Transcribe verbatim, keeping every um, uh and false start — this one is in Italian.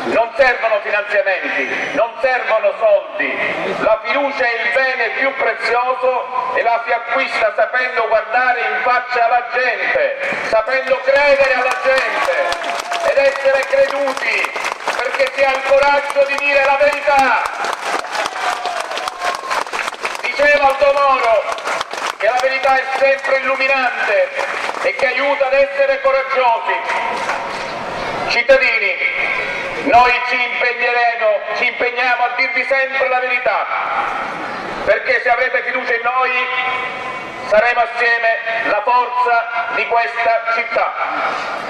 Non servono finanziamenti, non servono soldi, la fiducia è il bene più prezioso e la si acquista sapendo guardare in faccia alla gente, sapendo credere alla gente ed essere creduti, perché si ha il coraggio di dire la verità. Diceva Aldo Moro che la verità è sempre illuminante e che aiuta ad essere coraggiosi. Cittadini, noi ci impegneremo, ci impegniamo a dirvi sempre la verità, perché se avrete fiducia in noi saremo assieme la forza di questa città.